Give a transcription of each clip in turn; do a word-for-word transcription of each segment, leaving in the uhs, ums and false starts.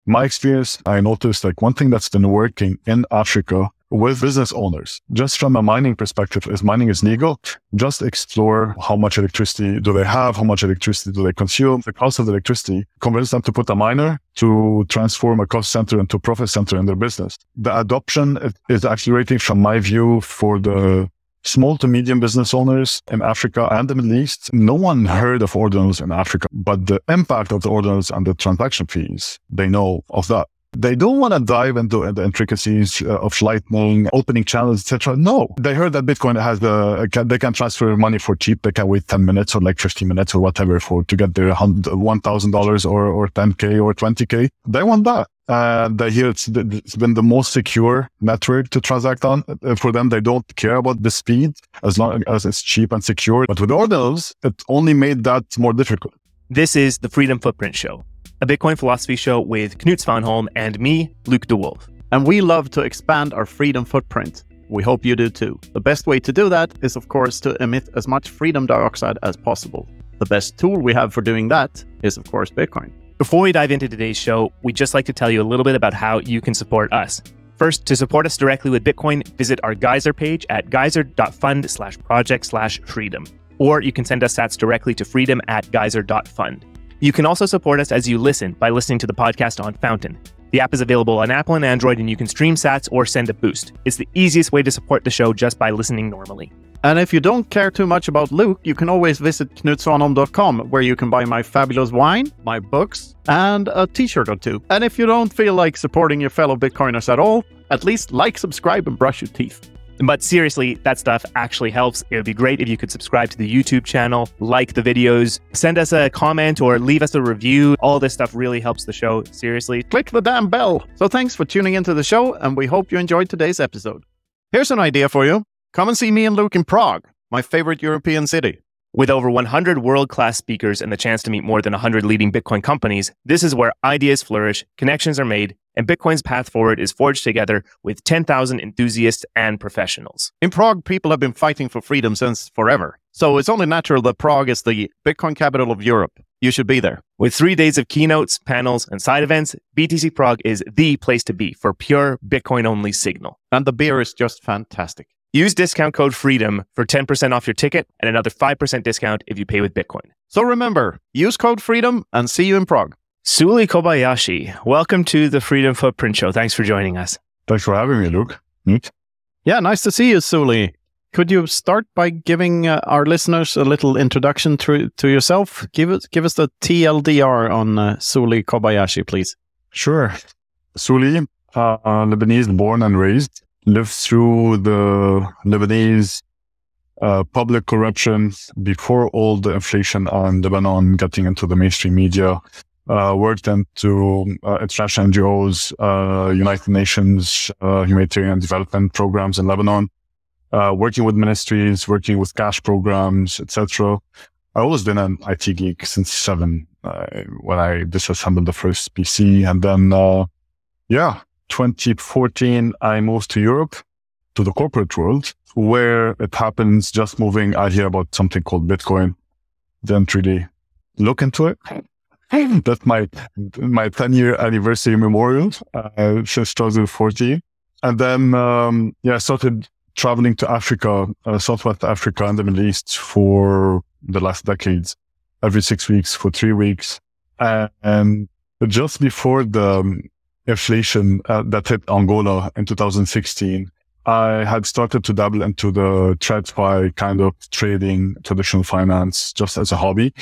My experience, I noticed like one thing that's been working in Africa with business owners, just from a mining perspective, is mining is legal. Just explore how much electricity do they have, how much electricity do they consume, the cost of the electricity, convince them to put a miner to transform a cost center into a profit center in their business. The adoption is accelerating from my view for the small to medium business owners in Africa and the Middle East. No one heard of ordinals in Africa, but the impact of the ordinals and the transaction fees, they know of that. They don't want to dive into the intricacies uh, of Lightning, opening channels, et cetera. No, they heard that Bitcoin has the, can, they can transfer money for cheap. They can wait ten minutes or like fifteen minutes or whatever for, to get their one thousand dollars or, or ten K or twenty K. They want that. And they hear it's, it's been the most secure network to transact on. For them, they don't care about the speed as long as it's cheap and secure. But with ordinals, it only made that more difficult. This is the Freedom Footprint Show, a Bitcoin philosophy show with Knut Svanholm and me, Luke DeWolf. And we love to expand our freedom footprint. We hope you do too. The best way to do that is, of course, to emit as much freedom dioxide as possible. The best tool we have for doing that is, of course, Bitcoin. Before we dive into today's show, we'd just like to tell you a little bit about how you can support us. First, to support us directly with Bitcoin, visit our Geyser page at geyser.fund slash project slash freedom. Or you can send us sats directly to freedom at geyser.fund. You can also support us as you listen by listening to the podcast on Fountain. The app is available on Apple and Android, and you can stream sats or send a boost. It's the easiest way to support the show just by listening normally. And if you don't care too much about Luke, you can always visit knut svanholm dot com, where you can buy my fabulous wine, my books, and a t-shirt or two. And if you don't feel like supporting your fellow Bitcoiners at all, at least like, subscribe, and brush your teeth. But seriously, that stuff actually helps. It would be great if you could subscribe to the YouTube channel, like the videos, send us a comment or leave us a review. All this stuff really helps the show. Seriously. Click the damn bell. So thanks for tuning into the show, and we hope you enjoyed today's episode. Here's an idea for you. Come and see me and Luke in Prague, my favorite European city. With over one hundred world-class speakers and the chance to meet more than one hundred leading Bitcoin companies, this is where ideas flourish, connections are made, and Bitcoin's path forward is forged together with ten thousand enthusiasts and professionals. In Prague, people have been fighting for freedom since forever. So it's only natural that Prague is the Bitcoin capital of Europe. You should be there. With three days of keynotes, panels, and side events, B T C Prague is the place to be for pure Bitcoin-only signal. And the beer is just fantastic. Use discount code FREEDOM for ten percent off your ticket and another five percent discount if you pay with Bitcoin. So remember, use code FREEDOM and see you in Prague. Suli Kobayashi, welcome to the Freedom Footprint Show. Thanks for joining us. Thanks for having me, Luke. Neat. Yeah, nice to see you, Suli. Could you start by giving uh, our listeners a little introduction to, to yourself? Give us, give us the T L D R on uh, Suli Kobayashi, please. Sure. Suli, uh, Lebanese born and raised. Lived through the Lebanese uh, public corruption before all the inflation on Lebanon getting into the mainstream media. Uh, worked into uh, international N G Os, uh, United Nations, uh, humanitarian development programs in Lebanon, uh, working with ministries, working with cash programs, et cetera. I've always been an I T geek since seven, uh, when I disassembled the first P C. And then, uh, yeah, twenty fourteen, I moved to Europe, to the corporate world, where it happens just moving. I hear about something called Bitcoin. Didn't really look into it. That's my my ten year anniversary memorial uh, since twenty fourteen. And then, um, yeah, I started traveling to Africa, uh, Southwest Africa and the Middle East for the last decades, every six weeks for three weeks. And, and just before the inflation uh, that hit Angola in two thousand sixteen, I had started to dabble into the TradFi kind of trading, traditional finance, just as a hobby.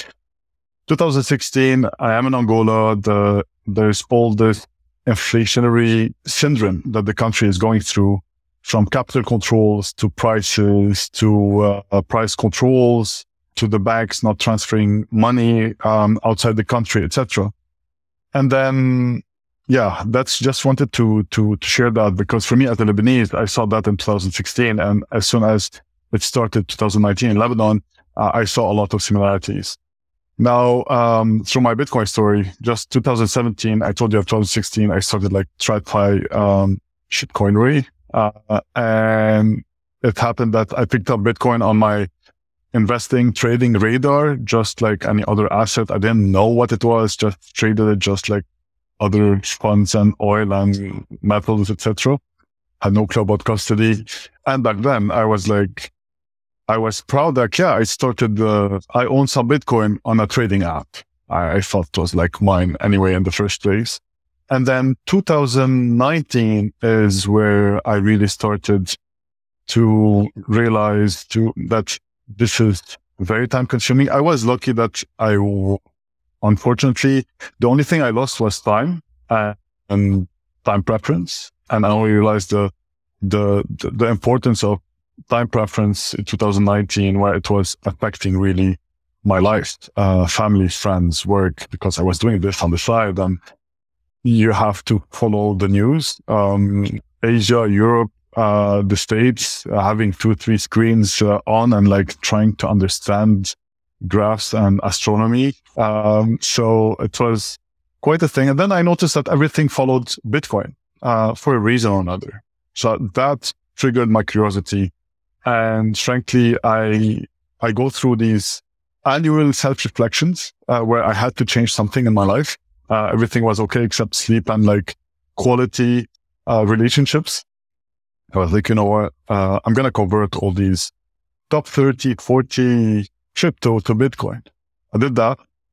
twenty sixteen, I am in Angola. The, there's all this inflationary syndrome that the country is going through, from capital controls to prices to uh, price controls to the banks not transferring money um, outside the country, et cetera. And then, yeah, that's just wanted to, to, to share that, because for me as a Lebanese, I saw that in two thousand sixteen. And as soon as it started two thousand nineteen in Lebanon, uh, I saw a lot of similarities. Now, um, through my Bitcoin story, just two thousand seventeen, I told you of two thousand sixteen, I started like TradFi, um, shitcoinery. Uh, and it happened that I picked up Bitcoin on my investing, trading radar, just like any other asset. I didn't know what it was, just traded it just like other funds and oil and metals, et cetera. Had no clue about custody. And back then I was like, I was proud that, yeah, I started, uh, I owned some Bitcoin on a trading app. I, I thought it was like mine anyway in the first place. And then two thousand nineteen is where I really started to realize to, that this is very time consuming. I was lucky that I, unfortunately, the only thing I lost was time uh, and time preference. And I only realized the, the, the, the importance of time preference in two thousand nineteen, where it was affecting really my life, uh, family, friends, work, because I was doing this on the side, and you have to follow the news. Um, Asia, Europe, uh, the States, uh, having two, three screens uh, on and like trying to understand graphs and astronomy. Um, so it was quite a thing. And then I noticed that everything followed Bitcoin, uh, for a reason or another. So that triggered my curiosity. And frankly, I, I go through these annual self-reflections, uh, where I had to change something in my life. Uh, everything was okay except sleep and like quality, uh, relationships. I was like, you know what, uh, I'm going to convert all these top thirty, forty crypto to Bitcoin. I did that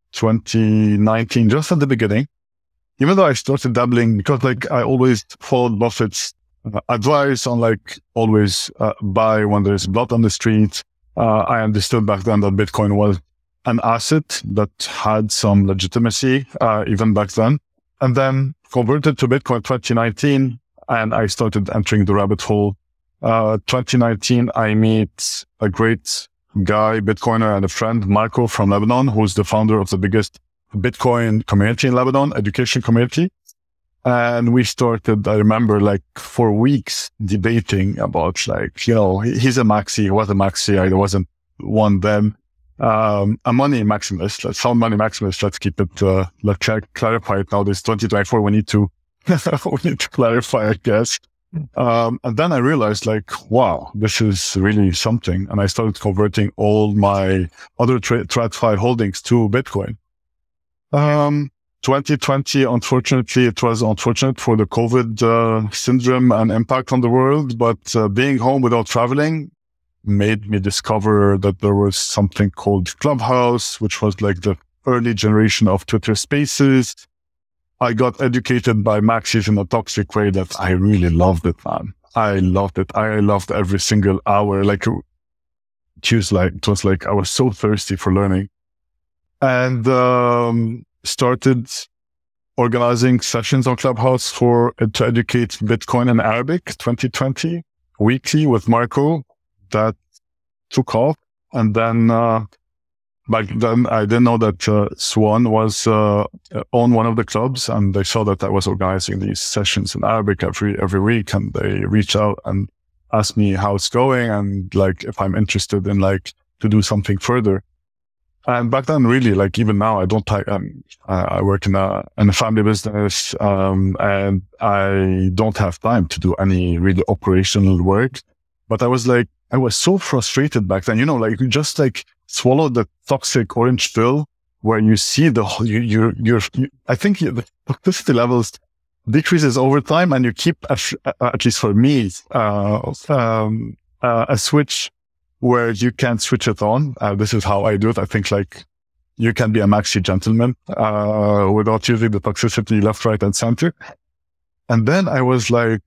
twenty nineteen, just at the beginning, even though I started dabbling because like I always followed Buffett's uh, advice on like always uh, buy when there's blood on the street. Uh, I understood back then that Bitcoin was an asset that had some legitimacy, uh, even back then. And then converted to Bitcoin twenty nineteen, and I started entering the rabbit hole. Uh, twenty nineteen, I meet a great guy, Bitcoiner and a friend, Marco from Lebanon, who's the founder of the biggest Bitcoin community in Lebanon, education community. And we started, I remember, like for weeks debating about like, you know, he's a maxi, he was a maxi, I wasn't one then. Um, a money maximalist, let's sound money maximalist, let's keep it, uh, let's clarify it now. This twenty twenty-four, we need to, we need to clarify, I guess. Um, and then I realized like, wow, this is really something. And I started converting all my other tra- TradFi holdings to Bitcoin. Um, twenty twenty, unfortunately, it was unfortunate for the COVID uh, syndrome and impact on the world, but uh, being home without traveling made me discover that there was something called Clubhouse, which was like the early generation of Twitter Spaces. I got educated by Maxis in a toxic way that I really loved it, man. I loved it. I loved every single hour. Like, it was like, it was like I was so thirsty for learning. And um, started organizing sessions on Clubhouse for uh, to educate Bitcoin in Arabic twenty twenty, weekly with Marco. That took off. And then uh, back then, I didn't know that uh, Swan was uh, on one of the clubs, and they saw that I was organizing these sessions in Arabic every every week, and they reached out and asked me how it's going and like if I'm interested in like to do something further. And back then, really, like even now, I don't. Um, I work in a in a family business, um, and I don't have time to do any really operational work. But I was like, I was so frustrated back then. You know, like you just like swallow the toxic orange pill, where you see the you you you're. You, I think you, the toxicity levels decreases over time, and you keep at, at least for me uh, um, uh, a switch where you can switch it on. Uh, this is how I do it. I think like you can be a maxi gentleman, uh, without using the toxicity left, right, and center. And then I was like,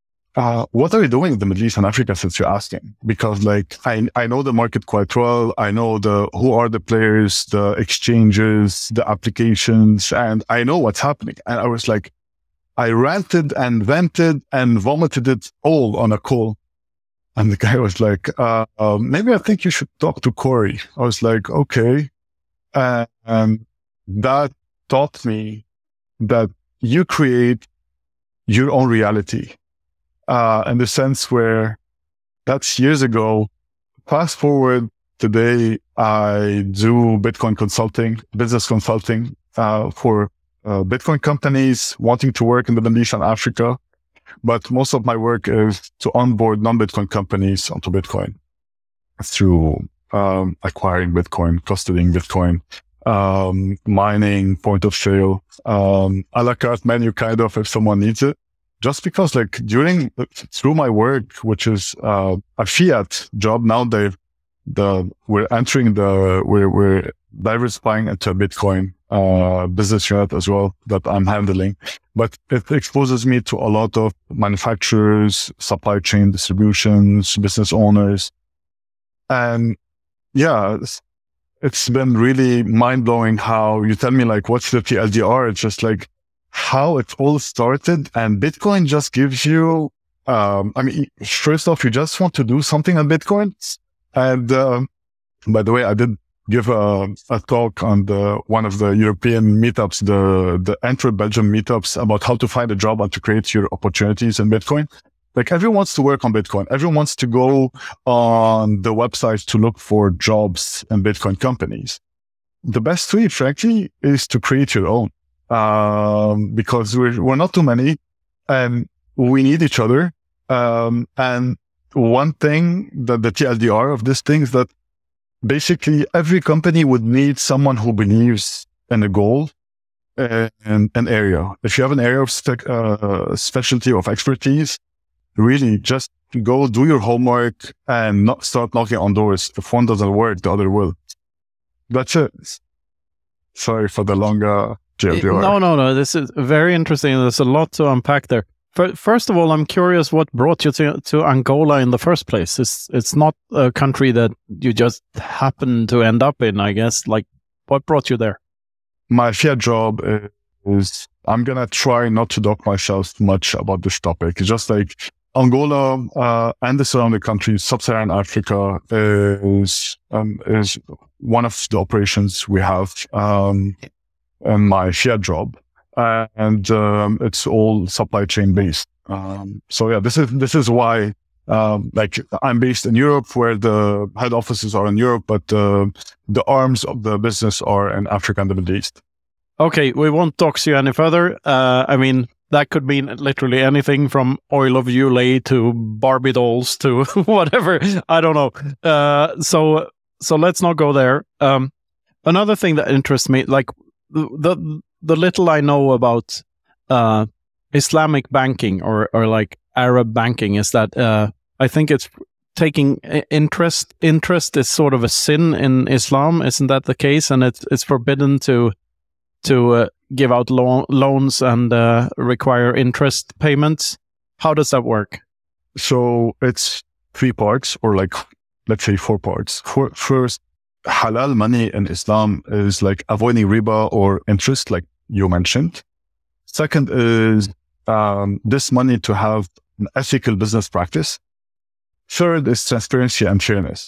uh, what are you doing in the Middle East and Africa since you're asking? Because like, I, I know the market quite well. I know the, who are the players, the exchanges, the applications, and I know what's happening. And I was like, I ranted and vented and vomited it all on a call. And the guy was like, uh, uh, maybe I think you should talk to Corey. I was like, okay. Uh, and that taught me that you create your own reality, uh, in the sense where that's years ago. Fast forward today, I do Bitcoin consulting, business consulting, uh, for, uh, Bitcoin companies wanting to work in the Middle East and Africa. But most of my work is to onboard non-Bitcoin companies onto Bitcoin through um, acquiring Bitcoin, custodying Bitcoin, um, mining, point of sale, um, a la carte menu kind of if someone needs it. Just because like during, through my work, which is, uh, a fiat job now, they, the, we're entering the, we're, we're diversifying into a Bitcoin, uh, business unit as well that I'm handling, but it exposes me to a lot of manufacturers, supply chain distributions, business owners. And yeah, it's, it's been really mind blowing how you tell me like, what's the T L D R? It's just like, how it all started, and Bitcoin just gives you, um, I mean, first off, you just want to do something on Bitcoin. And, um, by the way, I did give a, a talk on the, one of the European meetups, the, the Antwerp, Belgium meetups about how to find a job and to create your opportunities in Bitcoin. Like everyone wants to work on Bitcoin. Everyone wants to go on the websites to look for jobs in Bitcoin companies. The best way, frankly, is to create your own. Um, because we're, we're not too many and we need each other. Um, and one thing that the T L D R of this thing is that basically every company would need someone who believes in a goal and an area. If you have an area of spe- uh, specialty of expertise, really just go do your homework and not start knocking on doors. If one doesn't work, the other will. That's it. Sorry for the longer T L D R. No, no, no. This is very interesting. There's a lot to unpack there. First of all, I'm curious what brought you to, to Angola in the first place. It's, it's not a country that you just happen to end up in, I guess. Like, what brought you there? My fiat job is, I'm going to try not to talk myself much about this topic. It's just like Angola uh, and the surrounding countries, sub-Saharan Africa is, um, is one of the operations we have. Um, and my fiat job, uh, and um, it's all supply chain based. Um, so yeah, this is this is why, um, like I'm based in Europe, where the head offices are in Europe, but uh, the arms of the business are in Africa and the Middle East. Okay, we won't dox you any further. Uh, I mean, that could mean literally anything from oil of Ulay to Barbie dolls to whatever. I don't know. Uh, so so let's not go there. Um, another thing that interests me, like. The the little I know about uh, Islamic banking or, or like Arab banking is that uh, I think it's taking interest. Interest is sort of a sin in Islam, isn't that the case? And it's it's forbidden to to uh, give out lo- loans and uh, require interest payments. How does that work? So it's three parts, or like let's say four parts. For, first. Halal money in Islam is like avoiding riba or interest, like you mentioned. Second is um, this money to have an ethical business practice. Third is transparency and fairness.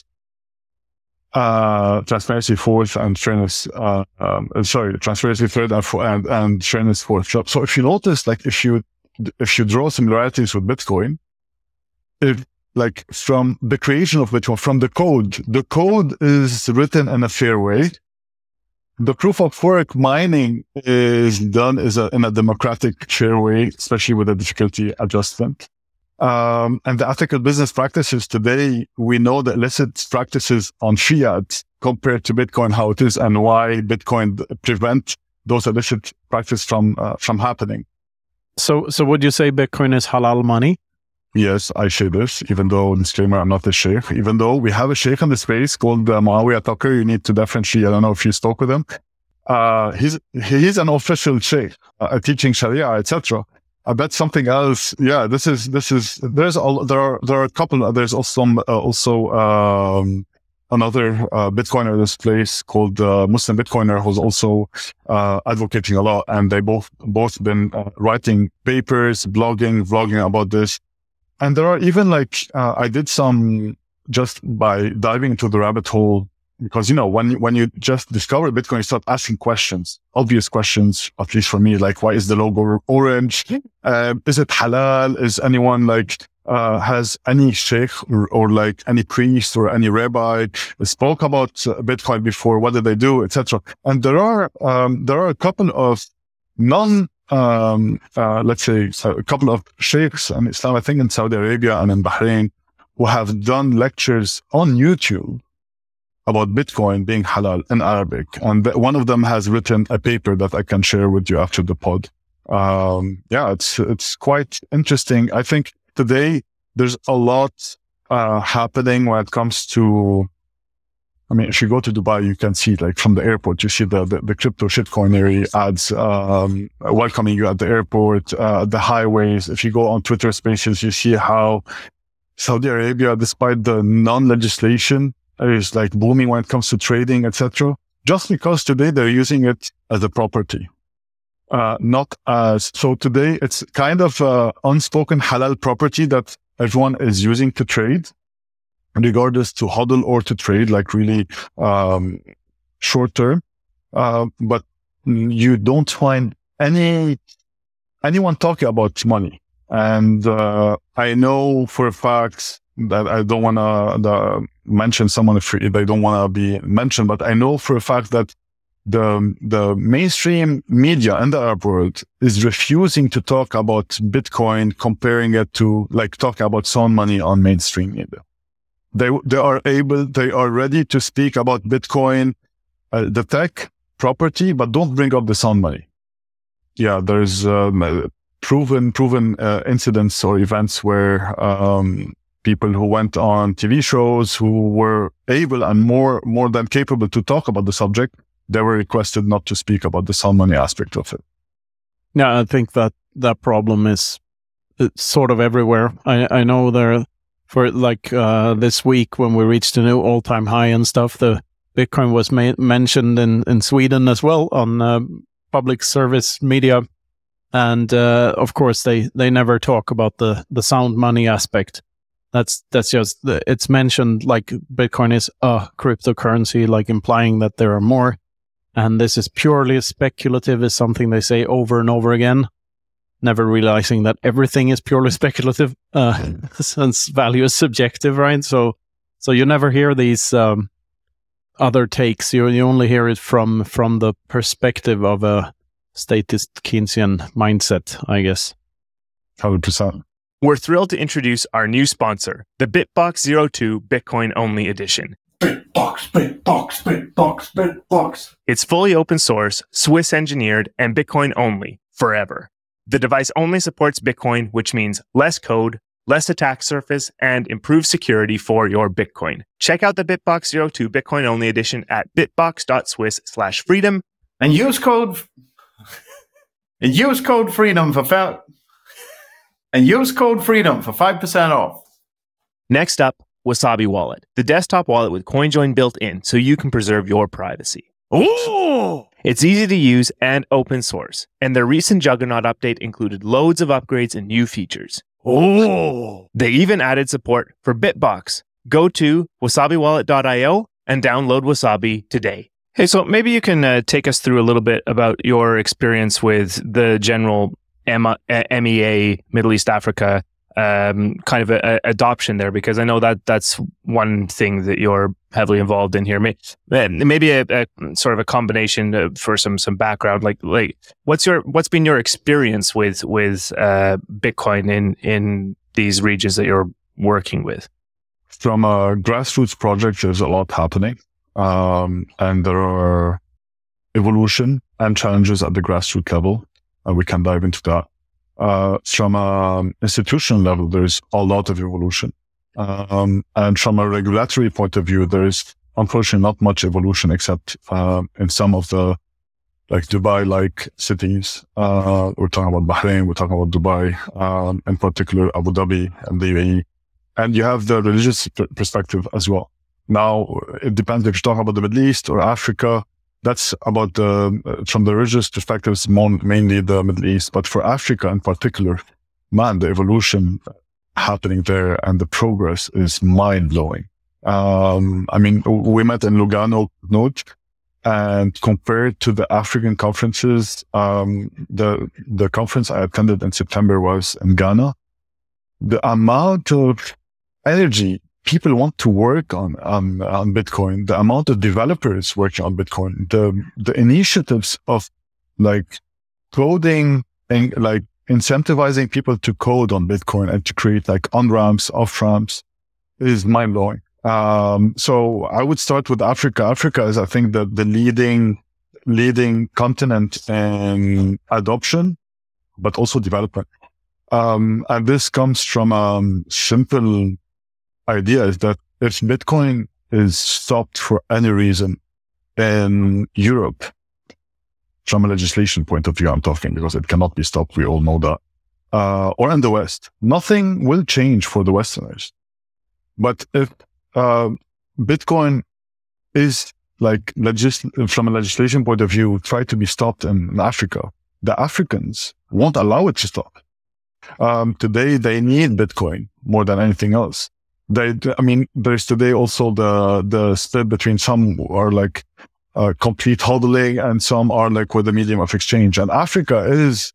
Uh, transparency fourth and fairness, uh, um, sorry, transparency third and, and, and fairness fourth. So if you notice, like if you, if you draw similarities with Bitcoin, if like from the creation of Bitcoin, from the code, the code is written in a fair way. The proof of work mining is done is a, in a democratic, fair way, especially with the difficulty adjustment. Um, and the ethical business practices today, we know the illicit practices on fiat compared to Bitcoin, how it is and why Bitcoin prevent those illicit practices from, uh, from happening. So, so would you say Bitcoin is halal money? Yes, I say this, even though, disclaimer, I'm not a sheikh, even though we have a sheikh in the space called uh, Muawiyah Tucker. You need to definitely, I don't know if you spoke with him. Uh, he's, he's an official sheikh, uh, teaching Sharia, et cetera. I bet something else. Yeah, this is, this is, there's all, there are, there are a couple, there's also, uh, also, um, another, uh, Bitcoiner in this place called, uh, Muslim Bitcoiner who's also, uh, advocating a lot. And they both, both been uh, writing papers, blogging, vlogging about this. And there are even like, uh, I did some just by diving into the rabbit hole, because, you know, when, when you just discover Bitcoin, you start asking questions, obvious questions, at least for me, like, why is the logo orange? Uh, is it halal? Is anyone like, uh, has any sheikh or, or like any priest or any rabbi spoke about Bitcoin before? What did they do, et cetera? And there are, um, there are a couple of non Um, uh, let's say a couple of sheikhs in Islam, I think in Saudi Arabia and in Bahrain, who have done lectures on YouTube about Bitcoin being halal in Arabic. And th- one of them has written a paper that I can share with you after the pod. Um, yeah, it's, it's quite interesting. I think today there's a lot, uh, happening when it comes to, I mean, if you go to Dubai, you can see like from the airport, you see the, the, the crypto shitcoinery ads, um, welcoming you at the airport, uh, the highways. If you go on Twitter Spaces, you see how Saudi Arabia, despite the non-legislation, is like booming when it comes to trading, et cetera. Just because today they're using it as a property, uh, not as, so today it's kind of uh unspoken halal property that everyone is using to trade, regardless to hodl or to trade, like really, um, short term. Uh, but you don't find any, anyone talking about money. And, uh, I know for a fact that I don't want to mention someone if they don't want to be mentioned, but I know for a fact that the, the mainstream media in the Arab world is refusing to talk about Bitcoin, comparing it to like talking about sound money on mainstream media. They, they are able, they are ready to speak about Bitcoin, uh, the tech property, but don't bring up the sound money. Yeah, there's, um, proven, proven, uh, incidents or events where, um, people who went on T V shows who were able and more, more than capable to talk about the subject, they were requested not to speak about the sound money aspect of it. Yeah, I think that that problem is it's sort of everywhere. I, I know there, for like uh, this week when we reached a new all-time high and stuff, the Bitcoin was ma- mentioned in, in Sweden as well on uh, public service media. And uh, of course, they, they never talk about the, the sound money aspect. That's that's just, it's mentioned like Bitcoin is a cryptocurrency, like implying that there are more. And this is purely speculative is something they say over and over again, never realizing that everything is purely speculative, uh, since value is subjective, right? So so you never hear these um, other takes. You you only hear it from from the perspective of a statist Keynesian mindset, I guess. one hundred percent. We're thrilled to introduce our new sponsor, the BitBox zero two Bitcoin Only Edition. BitBox, BitBox, BitBox, BitBox. It's fully open source, Swiss engineered, and Bitcoin only, forever. The device only supports Bitcoin, which means less code, less attack surface, and improved security for your Bitcoin. Check out the BitBox zero two Bitcoin Only Edition at bitbox.swiss slash freedom. And use code, and use code freedom for fa- and use code freedom for five percent off. Next up, Wasabi Wallet, the desktop wallet with CoinJoin built in so you can preserve your privacy. Ooh! It's easy to use and open source, and their recent Juggernaut update included loads of upgrades and new features. Ooh! They even added support for Bitbox. Go to wasabi wallet dot io and download Wasabi today. Hey, so maybe you can uh, take us through a little bit about your experience with the general M- M E A, Middle East Africa, um, kind of a, a adoption there, because I know that that's one thing that you're heavily involved in here. Maybe a, a sort of a combination for some some background. Like, like what's your what's been your experience with with uh, Bitcoin in in these regions that you're working with? From a grassroots project, there's a lot happening, um, and there are evolution and challenges at the grassroots level. Uh, we can dive into that. Uh, from an institutional level, there's a lot of evolution. Um, and from a regulatory point of view, there is unfortunately not much evolution except, uh, in some of the, like Dubai-like cities. Uh, we're talking about Bahrain, we're talking about Dubai, um, in particular Abu Dhabi and the U A E. And you have the religious p- perspective as well. Now, it depends if you're talking about the Middle East or Africa. That's about the, from the religious perspectives, more, mainly the Middle East. But for Africa in particular, man, the evolution happening there and the progress is mind blowing. Um, I mean, we met in Lugano, note, and compared to the African conferences, um, the, the conference I attended in September was in Ghana. The amount of energy people want to work on, on, on Bitcoin, the amount of developers working on Bitcoin, the, the initiatives of like coding and like incentivizing people to code on Bitcoin and to create like on-ramps, off-ramps is mind blowing. Um, so I would start with Africa. Africa is, I think, the, the leading, leading continent in adoption, but also development. Um, and this comes from a um, simple idea is that if Bitcoin is stopped for any reason in Europe, from a legislation point of view, I'm talking, because it cannot be stopped. We all know that. Uh, or in the West, nothing will change for the Westerners. But if uh, Bitcoin is like legis- from a legislation point of view, try to be stopped in, in Africa, the Africans won't allow it to stop. Um, today, they need Bitcoin more than anything else. They, I mean, there's today also the, the split between some who are like uh, complete hodling and some are like with a medium of exchange. And Africa is,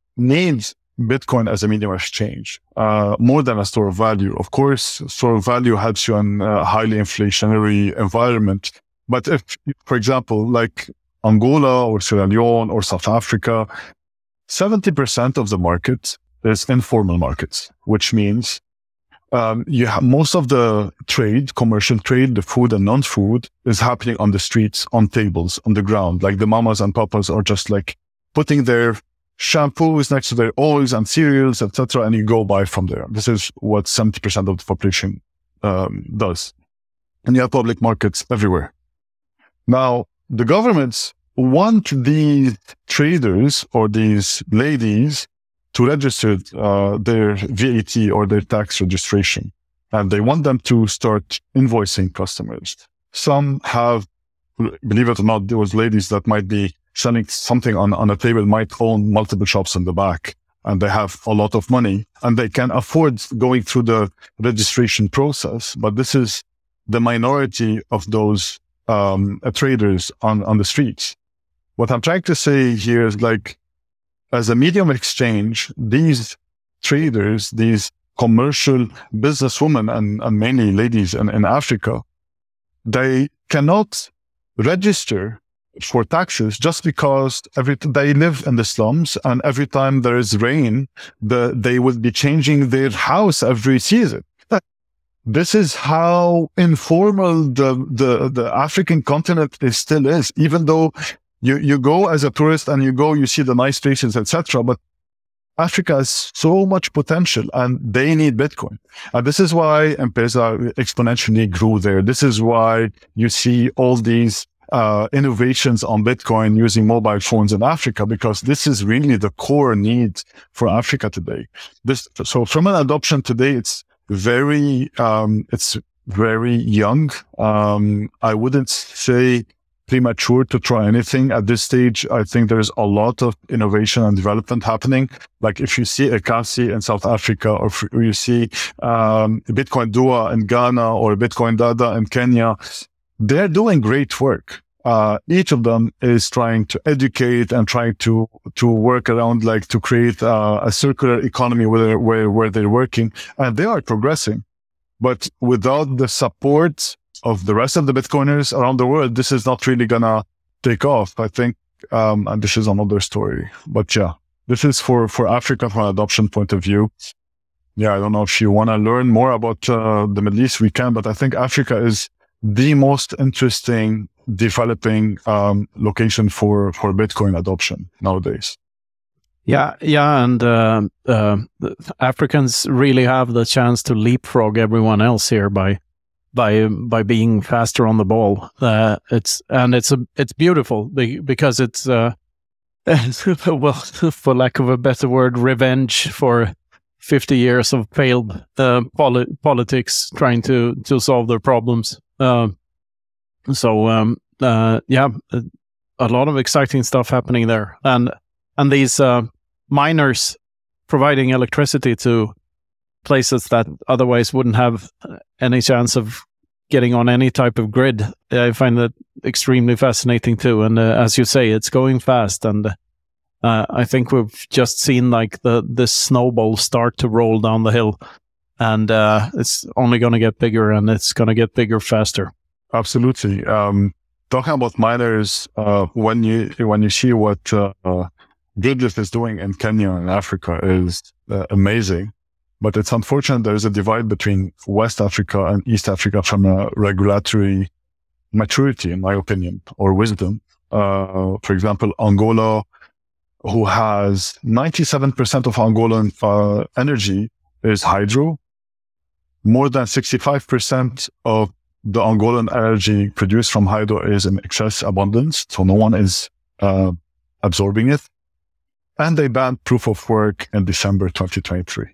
needs Bitcoin as a medium of exchange, uh, more than a store of value. Of course, store of value helps you in a highly inflationary environment. But if, for example, like Angola or Sierra Leone or South Africa, seventy percent of the market is informal markets, which means um, you have most of the trade, commercial trade, the food and non-food is happening on the streets, on tables, on the ground. Like the mamas and papas are just like putting their shampoos next to their oils and cereals, et cetera, and you go buy from there. This is what seventy percent of the population um, does. And you have public markets everywhere. Now, the governments want these traders or these ladies to register uh, their V A T or their tax registration. And they want them to start invoicing customers. Some have, believe it or not, those ladies that might be selling something on, on a table might own multiple shops in the back, and they have a lot of money and they can afford going through the registration process. But this is the minority of those um, uh, traders on, on the streets. What I'm trying to say here is, like, as a medium of exchange, these traders, these commercial businesswomen and, and mainly ladies in, in Africa, they cannot register for taxes just because every they live in the slums, and every time there is rain, the they will be changing their house every season. This is how informal the, the, the African continent is still is, even though you, you go as a tourist and you go, you see the nice places, et cetera. But Africa has so much potential and they need Bitcoin. And this is why M-Pesa exponentially grew there. This is why you see all these uh, innovations on Bitcoin using mobile phones in Africa, because this is really the core need for Africa today. This, so from an adoption today, it's very, um, it's very young. Um, I wouldn't say premature to try anything at this stage. I think there's a lot of innovation and development happening. Like if you see Ekasi in South Africa, or if you see um, Bitcoin Dua in Ghana or Bitcoin Dada in Kenya, they're doing great work. Uh, each of them is trying to educate and trying to, to work around, like to create uh, a circular economy where, where, where they're working, and they are progressing. But without the support of the rest of the Bitcoiners around the world, this is not really gonna take off, I think. Um, and this is another story. But yeah, this is for, for Africa from an adoption point of view. Yeah, I don't know if you want to learn more about uh, the Middle East, we can, but I think Africa is the most interesting developing um, location for, for Bitcoin adoption nowadays. Yeah, yeah, and uh, uh, Africans really have the chance to leapfrog everyone else here by by by being faster on the ball. Uh, it's and it's a it's beautiful because it's uh, well, for lack of a better word, revenge for fifty years of failed uh, poli- politics trying to to solve their problems. Uh, so um, uh, yeah, a, a lot of exciting stuff happening there, and and these uh, miners providing electricity to places that otherwise wouldn't have any chance of getting on any type of grid. I find that extremely fascinating too. And uh, as you say, it's going fast. And uh, I think we've just seen like the this snowball start to roll down the hill. And uh, it's only going to get bigger, and it's going to get bigger faster. Absolutely. Um, talking about miners, uh, when you when you see what uh, uh, Gridlift is doing in Kenya and Africa is uh, amazing. But it's unfortunate there is a divide between West Africa and East Africa from a regulatory maturity, in my opinion, or wisdom. Uh, for example, Angola, who has ninety-seven percent of Angolan uh, energy is hydro. More than sixty-five percent of the Angolan energy produced from hydro is in excess abundance, so no one is uh, absorbing it. And they banned proof of work in December twenty twenty-three.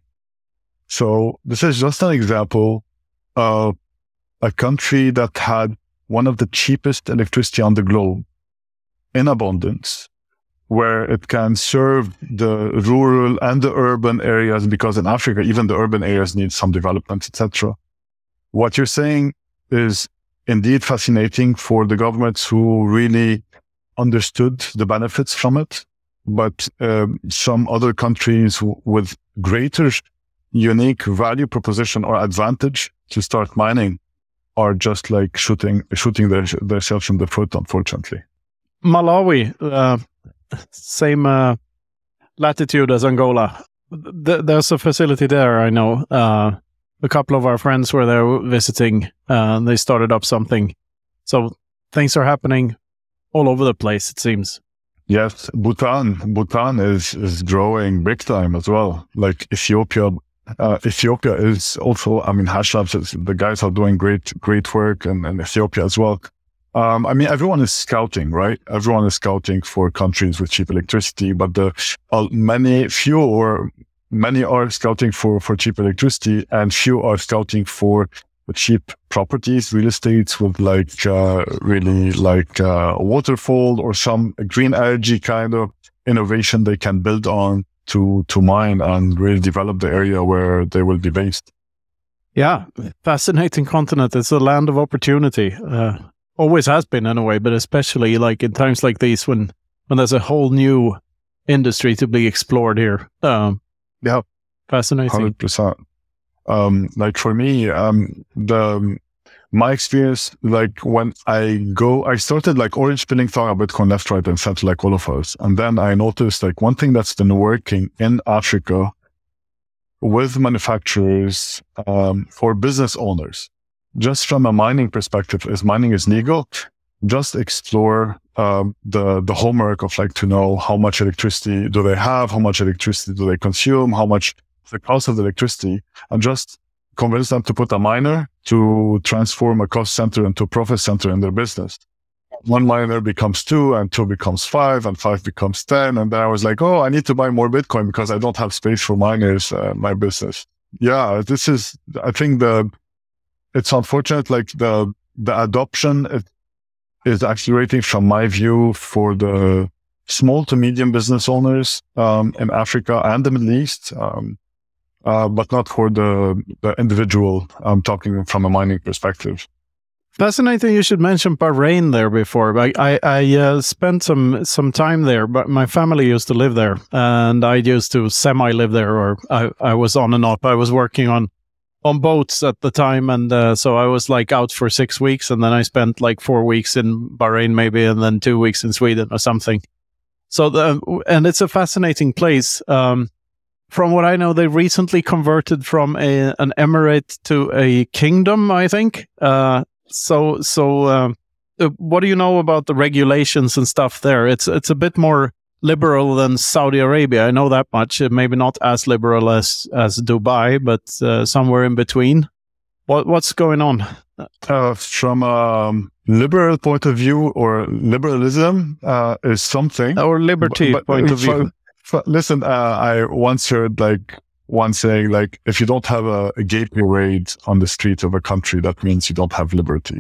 So this is just an example of a country that had one of the cheapest electricity on the globe in abundance, where it can serve the rural and the urban areas, because in Africa, even the urban areas need some development, et cetera. What you're saying is indeed fascinating for the governments who really understood the benefits from it. But um, some other countries w- with greater unique value proposition or advantage to start mining are just like shooting shooting their, themselves in the foot, unfortunately. Malawi, uh, same uh, latitude as Angola. Th- there's a facility there, I know. Uh, a couple of our friends were there visiting, uh, and they started up something. So things are happening all over the place, it seems. Yes, Bhutan. Bhutan is, is growing big time as well. Like Ethiopia. Uh, Ethiopia is also, I mean, HashLabs, is, the guys are doing great, great work, and, and Ethiopia as well. Um, I mean, everyone is scouting, right? Everyone is scouting for countries with cheap electricity, but the uh, many, few or many are scouting for, for cheap electricity, and few are scouting for cheap properties, real estates with like, uh, really like, uh, waterfall or some green energy kind of innovation they can build on to, to mine and really develop the area where they will be based. Yeah, fascinating continent. It's a land of opportunity. Uh, always has been anyway, but especially like in times like these when, when there's a whole new industry to be explored here. Um, yeah. Fascinating. one hundred percent. Um, like for me, um, the, my experience, like when I go, I started like orange pilling thought about Bitcoin left, right, and center, like all of us. And then I noticed like one thing that's been working in Africa with manufacturers, um, for business owners, just from a mining perspective, is mining is legal. Just explore, um, the, the homework of like to know how much electricity do they have, how much electricity do they consume, how much the cost of the electricity, and just convince them to put a miner to transform a cost center into a profit center in their business. One miner becomes two, and two becomes five, and five becomes ten. And then I was like, oh, I need to buy more Bitcoin because I don't have space for miners uh, in my business. Yeah, this is, I think the, it's unfortunate, like the, the adoption it, is accelerating from my view for the small to medium business owners, um, in Africa and the Middle East. Um, Uh, but not for the, the individual. I'm talking from a mining perspective. Fascinating. You should mention Bahrain there before. I I, I uh, spent some some time there, but my family used to live there, and I used to semi live there, or I, I was on and off. I was working on on boats at the time, and uh, so I was like out for six weeks, and then I spent like four weeks in Bahrain, maybe, and then two weeks in Sweden or something. So the and it's a fascinating place. Um, From what I know, they recently converted from a, an emirate to a kingdom, I think. Uh, so, so uh, uh, what do you know about the regulations and stuff there? It's it's a bit more liberal than Saudi Arabia. I know that much. Uh, maybe not as liberal as as Dubai, but uh, somewhere in between. What what's going on? Uh, from a liberal point of view, or liberalism uh, is something, or liberty but, but point of view. Listen, uh, I once heard like one saying, like, if you don't have a, a gay parade on the street of a country, that means you don't have liberty.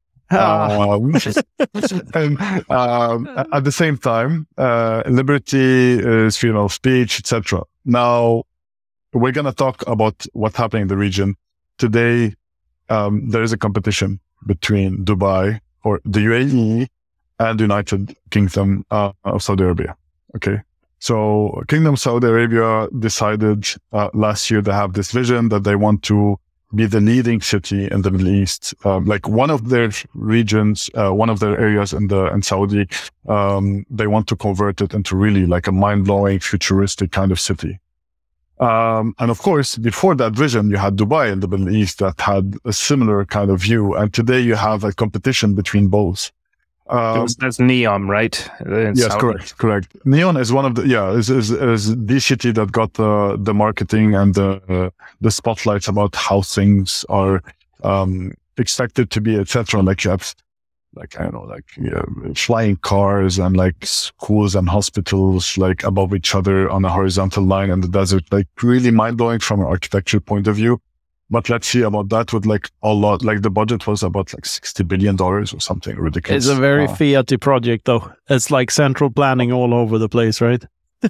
Ah. Um, and um, at the same time, uh, liberty is freedom of speech, et cetera. Now, we're going to talk about what's happening in the region. Today, um, there is a competition between Dubai, or the U A E, and the United Kingdom uh, of Saudi Arabia. Okay. So Kingdom Saudi Arabia decided uh, last year they have this vision that they want to be the leading city in the Middle East. Um, like one of their regions, uh, one of their areas in the in Saudi, um, they want to convert it into really like a mind-blowing, futuristic kind of city. Um, and of course, before that vision, you had Dubai in the Middle East that had a similar kind of view. And today you have a competition between both. Um, That's Neom, right? In yes, Saudi. correct, correct. Neon is one of the, yeah, is, is, is the city that got the, the marketing and the, uh, the spotlights about how things are, um, expected to be, et cetera. Like you have, like, I don't know, like yeah, flying cars and like schools and hospitals like above each other on a horizontal line in the desert, like really mind blowing from an architecture point of view. But let's see about that with like a lot, like the budget was about like sixty billion dollars or something ridiculous. It's a very uh, Fiat-y project though. It's like central planning all over the place, right?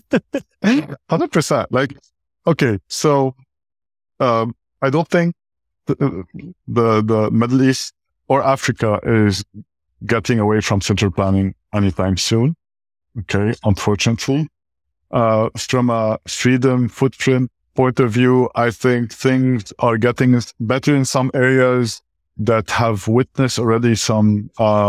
one hundred percent. Like, okay, so um, I don't think the, the, the Middle East or Africa is getting away from central planning anytime soon. Okay, unfortunately. Uh, from a freedom footprint point of view, I think things are getting better in some areas that have witnessed already some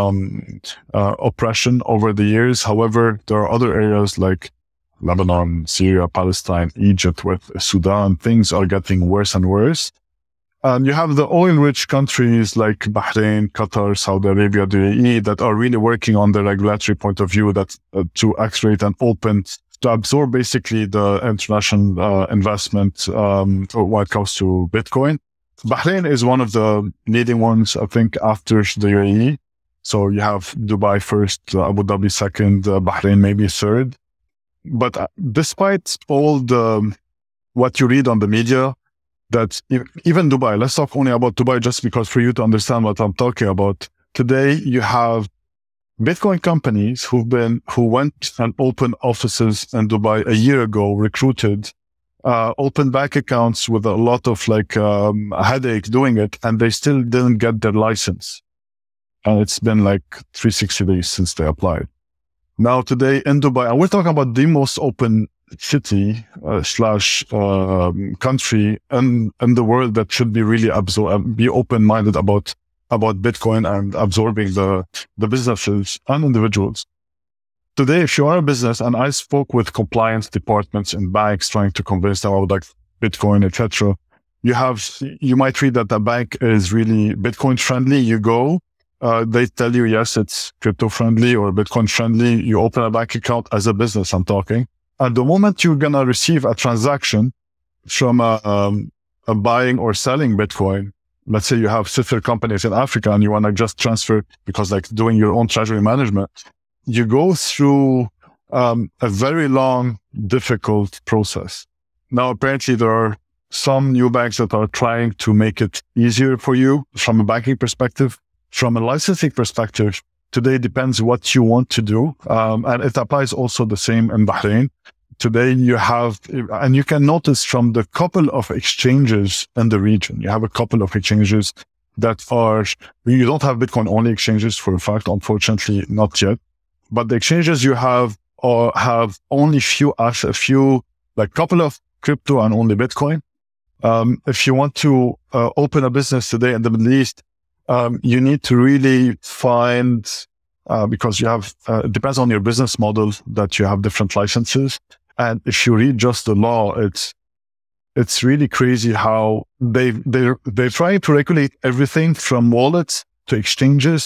um, uh, oppression over the years. However, there are other areas like Lebanon, Syria, Palestine, Egypt, with Sudan, things are getting worse and worse. And you have the oil-rich countries like Bahrain, Qatar, Saudi Arabia, the U A E that are really working on the regulatory point of view that uh, to accelerate and open, to absorb basically the international uh, investment um, when it comes to Bitcoin. Bahrain is one of the leading ones, I think, after the U A E. So you have Dubai first, uh, Abu Dhabi second, uh, Bahrain maybe third. But uh, despite all the what you read on the media, that even Dubai, let's talk only about Dubai just because for you to understand what I'm talking about. Today, you have Bitcoin companies who've been, who went and opened offices in Dubai a year ago, recruited, uh, opened bank accounts with a lot of like, um, a headache doing it, and they still didn't get their license. And it's been like three hundred sixty days since they applied. Now today in Dubai, and we're talking about the most open city uh, slash uh, country in, in the world that should be really absorb, be open-minded about about Bitcoin and absorbing the the businesses and individuals. Today, if you are a business, and I spoke with compliance departments in banks trying to convince them about like Bitcoin, et cetera, you have you might read that the bank is really Bitcoin friendly. You go, uh, they tell you yes, it's crypto friendly or Bitcoin friendly. You open a bank account as a business. I'm talking. At the moment you're going to receive a transaction from a, um, a buying or selling Bitcoin, let's say you have sister companies in Africa and you want to just transfer because like doing your own treasury management, you go through um, a very long, difficult process. Now, apparently there are some new banks that are trying to make it easier for you from a banking perspective. From a licensing perspective, today depends what you want to do. Um, and it applies also the same in Bahrain. Today you have, and you can notice from the couple of exchanges in the region, you have a couple of exchanges that are, you don't have Bitcoin only exchanges for a fact, unfortunately not yet, but the exchanges you have or have only few, a few, like couple of crypto and only Bitcoin. Um, if you want to uh, open a business today in the Middle East, um, you need to really find, uh, because you have, uh, it depends on your business model that you have different licenses. And if you read just the law, it's, it's really crazy how they, they're, they're trying to regulate everything from wallets to exchanges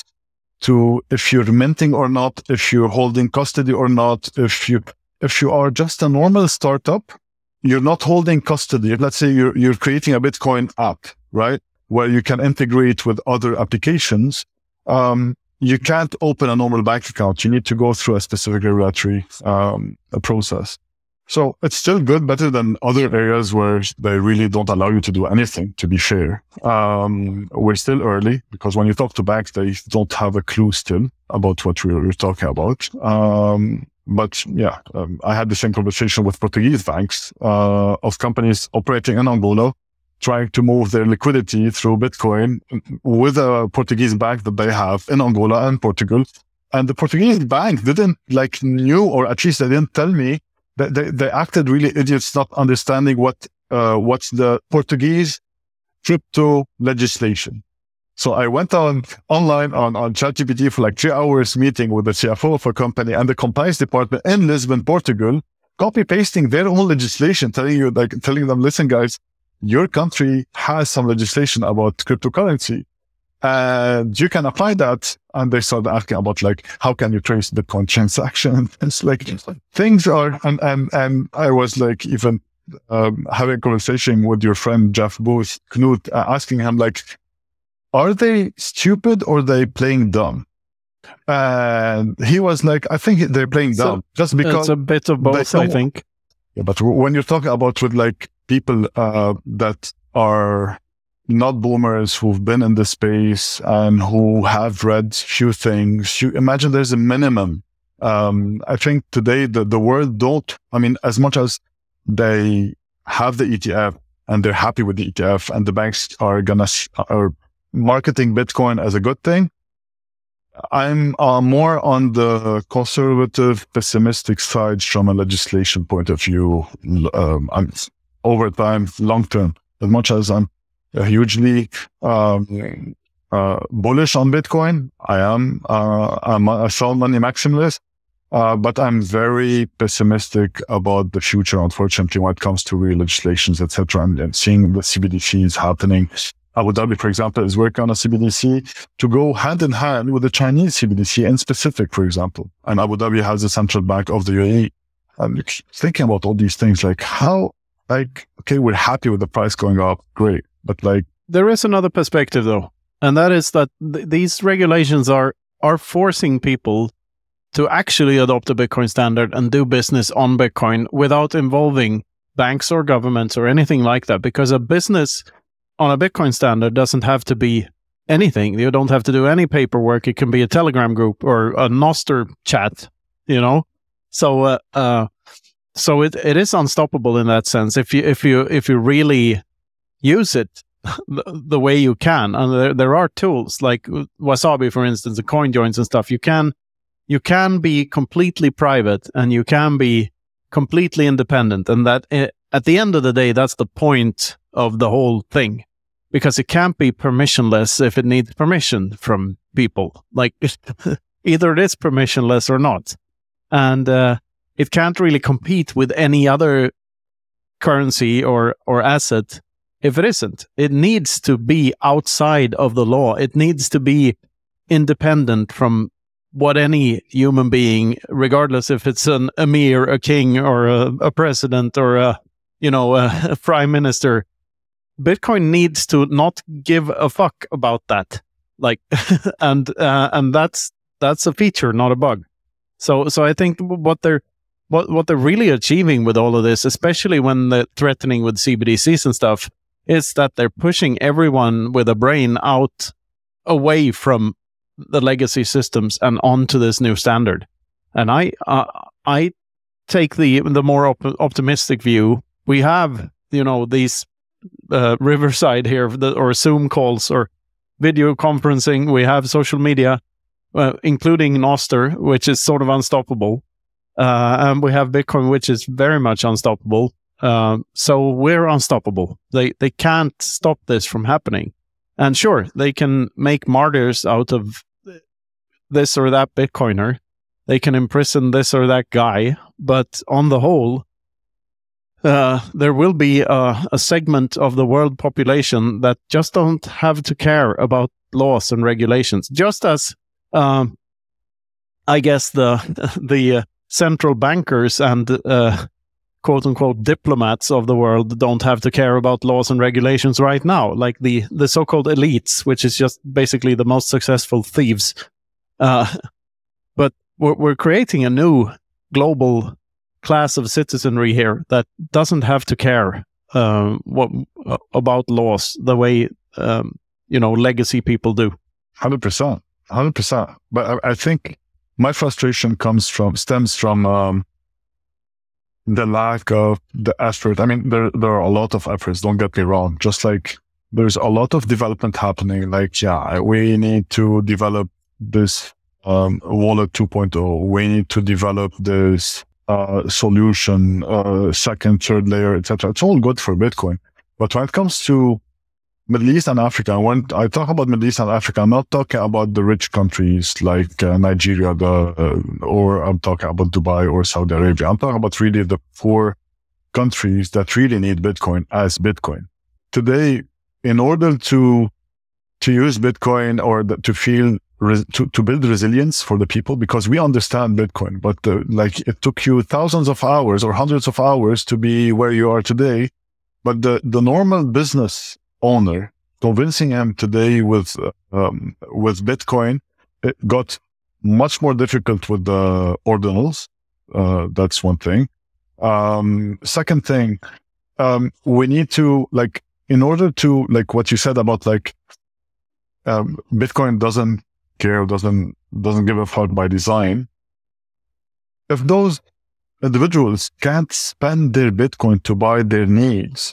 to if you're minting or not, if you're holding custody or not, if you, if you are just a normal startup, you're not holding custody. Let's say you're, you're creating a Bitcoin app, right? Where you can integrate with other applications. Um, you can't open a normal bank account. You need to go through a specific regulatory, um, a process. So it's still good, better than other areas where they really don't allow you to do anything, to be fair. Um, we're still early because when you talk to banks, they don't have a clue still about what we're talking about. Um, but yeah, um, I had the same conversation with Portuguese banks, uh, of companies operating in Angola, trying to move their liquidity through Bitcoin with a Portuguese bank that they have in Angola and Portugal. And the Portuguese bank didn't like knew, or at least they didn't tell me, They, they, they acted really idiots, not understanding what, uh, what's the Portuguese crypto legislation. So I went on online on, on ChatGPT for like three hours meeting with the C F O of a company and the compliance department in Lisbon, Portugal, copy pasting their own legislation, telling you, like, telling them, listen, guys, your country has some legislation about cryptocurrency, and you can apply that. And they started asking about, like, how can you trace Bitcoin transaction? It's like things are, and and and I was like even um, having a conversation with your friend Jeff Booth, Knut, uh, asking him, like, are they stupid or are they playing dumb? And he was like, I think they're playing So, dumb, just because It's a bit of both, they I don't- think. Yeah, but when you're talking about with like people uh, that are not boomers who've been in the space and who have read few things, you imagine there's a minimum. Um, I think today the, the world don't, I mean, as much as they have the E T F and they're happy with the E T F and the banks are gonna, s- are marketing Bitcoin as a good thing, I'm uh, more on the conservative, pessimistic side from a legislation point of view. Um, I'm over time, long term. As much as I'm uh, hugely um, uh, bullish on Bitcoin, I am. Uh, I'm a sell money maximalist, uh, but I'm very pessimistic about the future. Unfortunately, when it comes to real legislations, et cetera, and, and seeing the C B D Cs happening. Abu Dhabi, for example, is working on a C B D C to go hand in hand with the Chinese C B D C in specific, for example. And Abu Dhabi has the central bank of the U A E. And thinking about all these things, like how, like, okay, we're happy with the price going up, great. But like, There is another perspective, though, and that is that th- these regulations are are forcing people to actually adopt a Bitcoin standard and do business on Bitcoin without involving banks or governments or anything like that. Because a business on a Bitcoin standard doesn't have to be anything. You don't have to do any paperwork. It can be a Telegram group or a Nostr chat, you know. So, uh, uh, so it, it is unstoppable in that sense. If you if you if you really use it the, the way you can, and there, there are tools like Wasabi, for instance, the coin joins and stuff. You can you can be completely private and you can be completely independent, and that uh, at the end of the day, that's the point of the whole thing, because it can't be permissionless if it needs permission from people. Like either it is permissionless or not, and uh, it can't really compete with any other currency or or asset if it isn't. It needs to be outside of the law. It needs to be independent from what any human being, regardless if it's an emir, a king, or a, a president, or a you know a, a prime minister. Bitcoin needs to not give a fuck about that, like, and uh, and that's that's a feature, not a bug. So so I think what they're what what they're really achieving with all of this, especially when they're threatening with C B D Cs and stuff, is that they're pushing everyone with a brain out away from the legacy systems and onto this new standard. And I uh, I take the the more op- optimistic view. We have you know these. Uh, Riverside here, the, or Zoom calls or video conferencing. We have social media, uh, including Nostr, which is sort of unstoppable. Uh, and we have Bitcoin, which is very much unstoppable. Uh, so we're unstoppable. They they can't stop this from happening. And sure, they can make martyrs out of this or that Bitcoiner. They can imprison this or that guy. But on the whole, Uh, there will be a, a segment of the world population that just don't have to care about laws and regulations. Just as, um, I guess, the the uh, central bankers and uh, quote unquote diplomats of the world don't have to care about laws and regulations right now, like the the so-called elites, which is just basically the most successful thieves. Uh, but we're, we're creating a new global class of citizenry here that doesn't have to care uh, what uh, about laws the way um, you know legacy people do. one hundred percent, one hundred percent. But I, I think my frustration comes from stems from um, the lack of the effort. I mean, there there are a lot of efforts. Don't get me wrong. Just like there's a lot of development happening. Like, yeah, we need to develop this um, wallet two point oh. We need to develop this uh, solution, uh, second, third layer, et cetera. It's all good for Bitcoin. But when it comes to Middle East and Africa. When I talk about Middle East and Africa, I'm not talking about the rich countries like uh, Nigeria, the, uh, or I'm talking about Dubai or Saudi Arabia. I'm talking about really the poor countries that really need Bitcoin as Bitcoin. Today, in order to to use Bitcoin or the, to feel res, to, to build resilience for the people, because we understand Bitcoin, but uh, like it took you thousands of hours or hundreds of hours to be where you are today. But the, the normal business owner, convincing him today with uh, um, with Bitcoin, it got much more difficult with the ordinals. Uh, that's one thing. Um, second thing, um, we need to like, in order to like what you said about like, um, Bitcoin doesn't care, doesn't, doesn't give a fuck by design. If those individuals can't spend their Bitcoin to buy their needs,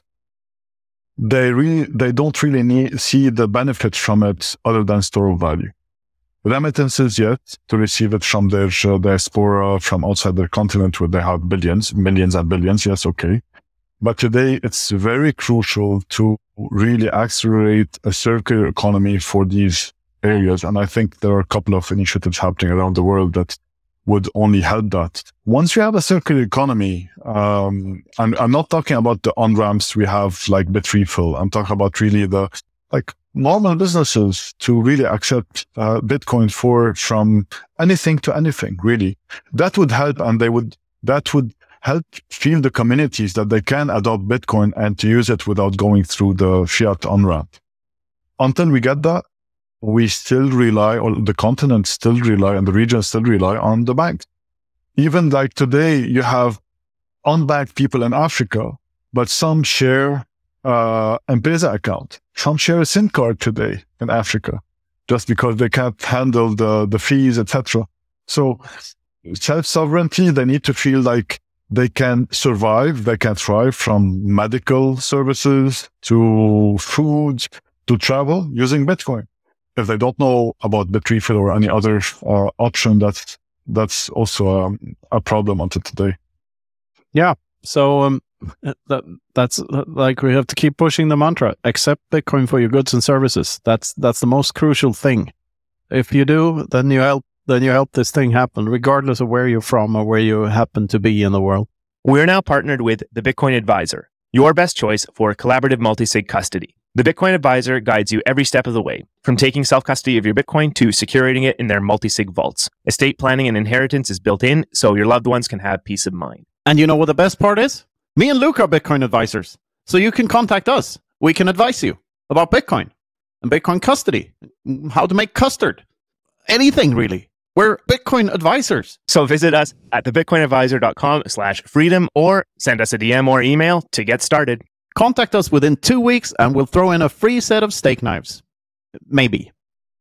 they really, they don't really need, see the benefits from it other than store of value. Remittances, yet to receive it from their uh, diaspora, from outside their continent where they have billions, millions and billions. Yes. Okay. But today it's very crucial to really accelerate a circular economy for these areas. And I think there are a couple of initiatives happening around the world that would only help that. Once you have a circular economy, um, and I'm not talking about the on-ramps we have like Bitrefill. I'm talking about really the, like normal businesses to really accept uh, Bitcoin for from anything to anything, really. That would help, and they would, that would help feel the communities that they can adopt Bitcoin and to use it without going through the fiat on-ramp. Until we get that, we still rely, or the continent still rely, and the region still rely on the banks. Even like today, you have unbanked people in Africa, but some share uh, M-Pesa account. Some share a SIM card today in Africa, just because they can't handle the, the fees, et cetera. So self-sovereignty, they need to feel like they can survive, they can thrive from medical services to food to travel using Bitcoin. If they don't know about Bitrefill or any other uh, option, that's that's also um, a problem until today. Yeah. So um, that that's like we have to keep pushing the mantra: accept Bitcoin for your goods and services. That's that's the most crucial thing. If you do, then you help then you help this thing happen, regardless of where you're from or where you happen to be in the world. We're now partnered with the Bitcoin Advisor, your best choice for collaborative multi-sig custody. The Bitcoin Advisor guides you every step of the way, from taking self-custody of your Bitcoin to securing it in their multi-sig vaults. Estate planning and inheritance is built in, so your loved ones can have peace of mind. And you know what the best part is? Me and Luke are Bitcoin advisors. So you can contact us. We can advise you about Bitcoin and Bitcoin custody, how to make custard, anything really. We're Bitcoin advisors. So visit us at thebitcoinadvisor.com slash freedom or send us a D M or email to get started. Contact us within two weeks and we'll throw in a free set of steak knives. Maybe.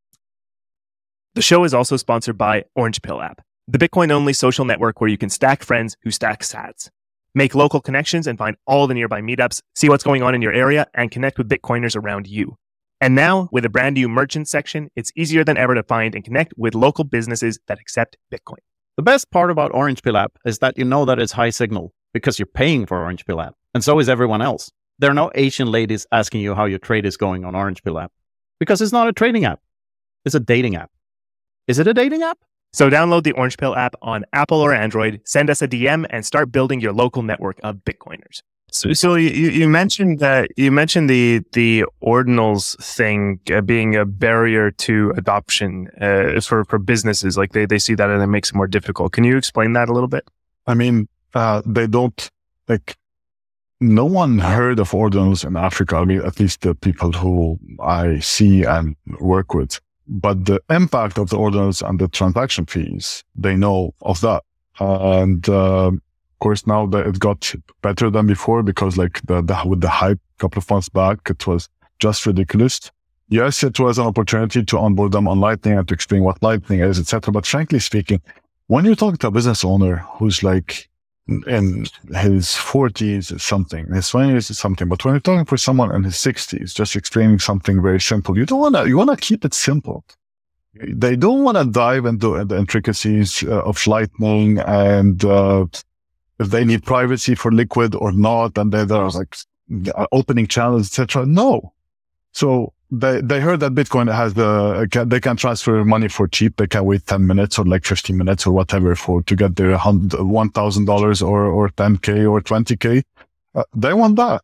The show is also sponsored by Orange Pill app, the Bitcoin-only social network where you can stack friends who stack sats. Make local connections and find all the nearby meetups, see what's going on in your area, and connect with Bitcoiners around you. And now, with a brand new merchant section, it's easier than ever to find and connect with local businesses that accept Bitcoin. The best part about Orange Pill app is that you know that it's high signal because you're paying for Orange Pill app, and so is everyone else. There are no Asian ladies asking you how your trade is going on Orange Pill app because it's not a trading app. It's a dating app. Is it a dating app? So download the Orange Pill app on Apple or Android, send us a D M, and start building your local network of Bitcoiners. So, so you, you mentioned that you mentioned the the ordinals thing uh, being a barrier to adoption uh, for for businesses. Like they, they see that and it makes it more difficult. Can you explain that a little bit? I mean, uh, they don't like. No one heard of ordinals in Africa. I mean, at least the people who I see and work with. But the impact of the ordinals and the transaction fees, they know of that. And uh, of course, now that it got better than before because like the, the with the hype a couple of months back, it was just ridiculous. Yes, it was an opportunity to onboard them on Lightning and to explain what Lightning is, et cetera. But frankly speaking, when you talk to a business owner who's like in his forties or something, his twenties or something, but when you're talking for someone in his sixties, just explaining something very simple, you don't want to, you want to keep it simple. They don't want to dive into the intricacies uh, of Lightning and uh, if they need privacy for Liquid or not, and then there's like opening channels, et cetera. No, So they, they heard that Bitcoin has the, they can transfer money for cheap. They can wait ten minutes or like fifteen minutes or whatever for, to get their one thousand dollars or, or ten K or twenty K. Uh, they want that.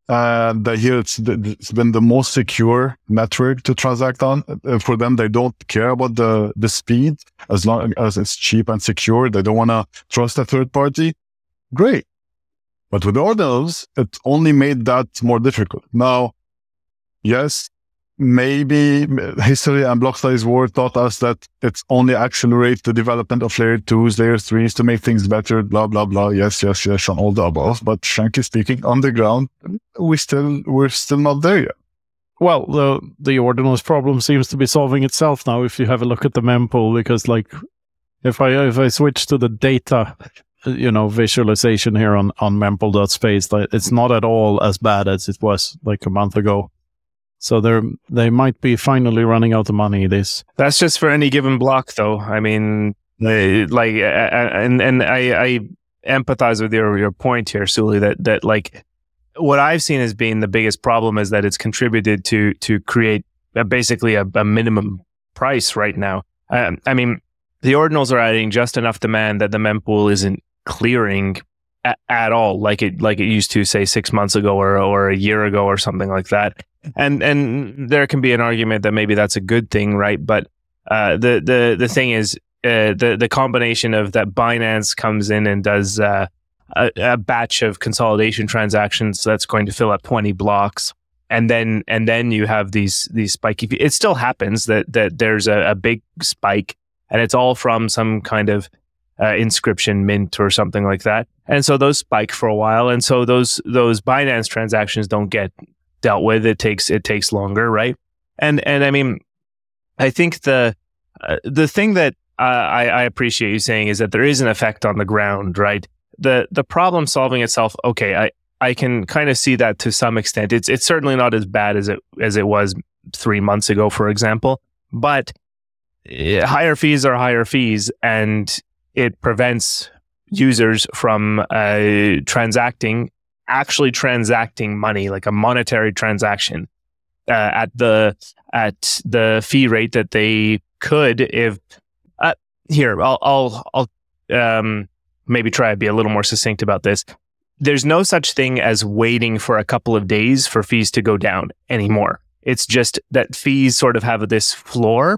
And they hear it's, it's been the most secure network to transact on. Uh, for them, they don't care about the, the speed as long as it's cheap and secure. They don't want to trust a third party. Great. But with ordinals, it only made that more difficult. Now, yes, maybe history and block size war taught us that it's only accelerates the development of layer twos, layer threes to make things better, blah, blah, blah. Yes, yes, yes, on all the above. But frankly speaking, on the ground, we still, we're still not there yet. Well, the the ordinals problem seems to be solving itself now if you have a look at the mempool, because like if I if I switch to the data, you know, visualization here on, on mempool.space, it's not at all as bad as it was like a month ago. So they're, they might be finally running out of money. This That's just for any given block, though. I mean, they, like, and and I, I empathize with your your point here, Sully. That that like what I've seen as being the biggest problem is that it's contributed to to create a, basically a, a minimum price right now. Um, I mean, the ordinals are adding just enough demand that the mempool isn't clearing at, at all, like it like it used to, say, six months ago or or a year ago or something like that. And and there can be an argument that maybe that's a good thing, right? But uh, the the the thing is, uh, the the combination of that Binance comes in and does uh, a, a batch of consolidation transactions that's going to fill up twenty blocks, and then and then you have these these spiky. It still happens that that there's a, a big spike, and it's all from some kind of uh, inscription mint or something like that, and so those spike for a while, and so those those Binance transactions don't get dealt with. It takes it takes longer, right? And and I mean, I think the uh, the thing that uh, I, I appreciate you saying is that there is an effect on the ground, right? The the problem solving itself. Okay, I, I can kind of see that to some extent. It's it's certainly not as bad as it as it was three months ago, for example. But uh, higher fees are higher fees, and it prevents users from uh, transacting. actually transacting money, like a monetary transaction, uh, at the at the fee rate that they could if uh, here I'll I'll I'll um, maybe try to be a little more succinct about this. There's no such thing as waiting for a couple of days for fees to go down anymore. It's just that fees sort of have this floor,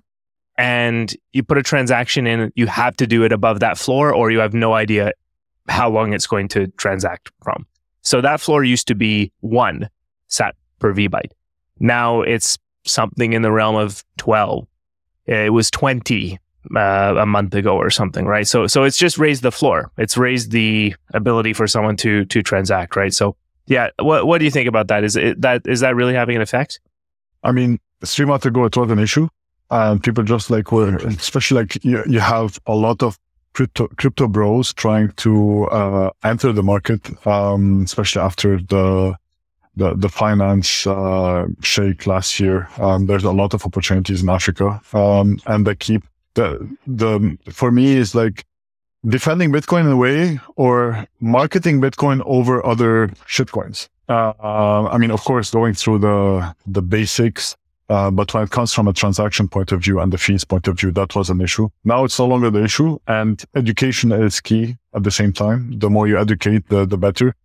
and you put a transaction in, you have to do it above that floor, or you have no idea how long it's going to transact from. So that floor used to be one sat per V-byte. Now it's something in the realm of twelve. It was twenty uh, a month ago or something, right? So so it's just raised the floor. It's raised the ability for someone to to transact, right? So yeah, what what do you think about that? Is it that is that really having an effect? I mean, three months ago it was an issue, and people just like were, especially like you, you have a lot of Crypto, crypto bros trying to uh, enter the market, um, especially after the the, the finance uh, shake last year. Um, there's a lot of opportunities in Africa, um, and they keep the the for me is like defending Bitcoin in a way or marketing Bitcoin over other shitcoins. Uh, uh, I mean, of course, going through the the basics. Uh, but when it comes from a transaction point of view and the fees point of view, that was an issue. Now it's no longer the issue, and education is key at the same time. The more you educate, the, the better.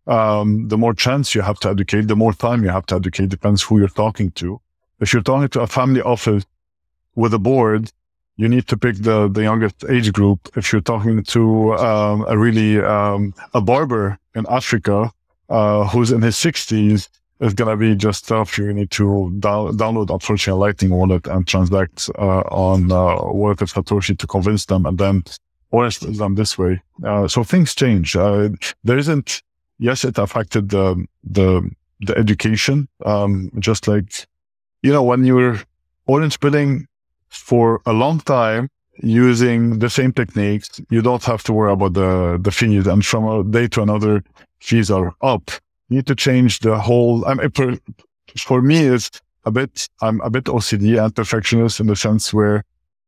Um, the more chance you have to educate, the more time you have to educate, depends who you're talking to. If you're talking to a family office with a board, you need to pick the, the youngest age group. If you're talking to um, a really um, a barber in Africa uh, who's in his sixties, it's going to be just tough. You need to down, download, unfortunately, a Lightning wallet and transact uh, on uh, Wallet of Satoshi to convince them and then orange them this way. Uh, so things change. Uh, there isn't, yes, it affected the, the, the education. Um, just like, you know, when you're orange billing for a long time using the same techniques, you don't have to worry about the, the fees. And from a day to another, fees are up. You need to change the whole, I mean, for, for me, it's a bit, I'm a bit O C D and perfectionist in the sense where,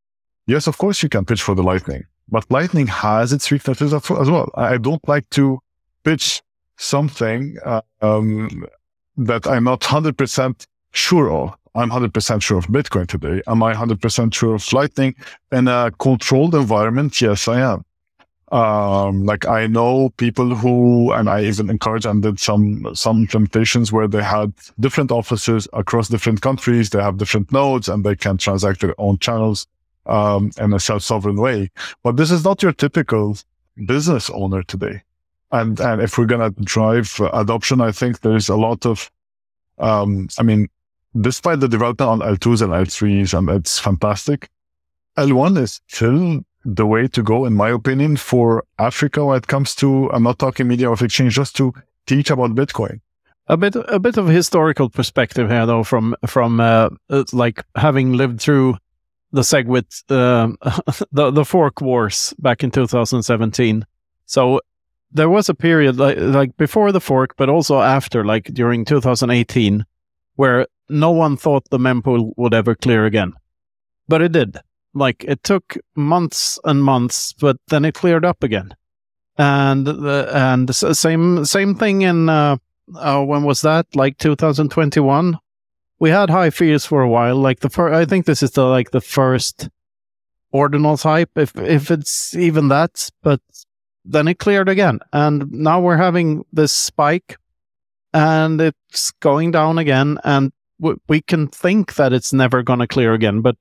yes, of course you can pitch for the Lightning, but Lightning has its weaknesses as well. I don't like to pitch something uh, um, that I'm not one hundred percent sure of. I'm one hundred percent sure of Bitcoin today. Am I one hundred percent sure of Lightning? In a controlled environment, yes, I am. Um, like I know people who, and I even encourage and did some, some implementations where they had different offices across different countries. They have different nodes and they can transact their own channels, um, in a self-sovereign way. But this is not your typical business owner today. And, and if we're going to drive adoption, I think there's a lot of, um, I mean, despite the development on L twos and L threes, and it's fantastic, L one is still the way to go, in my opinion, for Africa when it comes to, I'm not talking media of exchange, just to teach about Bitcoin. A bit, a bit of historical perspective here, though, from from uh, like having lived through the SegWit, uh, the the fork wars back in two thousand seventeen. So there was a period like like before the fork, but also after, like during two thousand eighteen, where no one thought the mempool would ever clear again, but it did. Like it took months and months, but then it cleared up again. And the and the same same thing in uh, uh, when was that? Like two thousand twenty-one. We had high fears for a while. Like the fir- I think this is the like the first ordinals hype, if if it's even that. But then it cleared again, and now we're having this spike, and it's going down again, and w- we can think that it's never going to clear again, but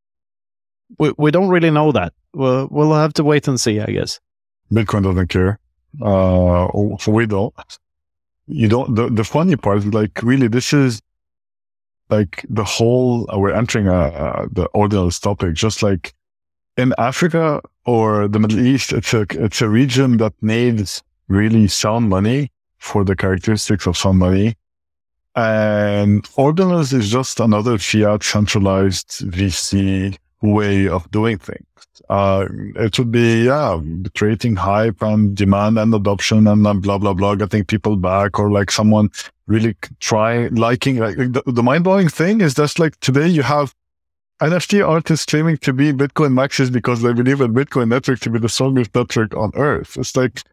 we we don't really know that. We'll we'll have to wait and see, I guess. Bitcoin doesn't care. Uh, we don't. You don't. The, the funny part is, like, really, this is like the whole. Uh, we're entering a, uh, the ordinals topic. Just like in Africa or the Middle East, it's a it's a region that needs really sound money for the characteristics of sound money, and ordinals is just another fiat centralized V C way of doing things. Uh, it would be, yeah, creating hype and demand and adoption and uh, blah, blah, blah, getting people back, or like someone really try liking, like the, the mind blowing thing is just like today you have N F T artists claiming to be Bitcoin maxis because they believe in Bitcoin network to be the strongest network on earth. It's like,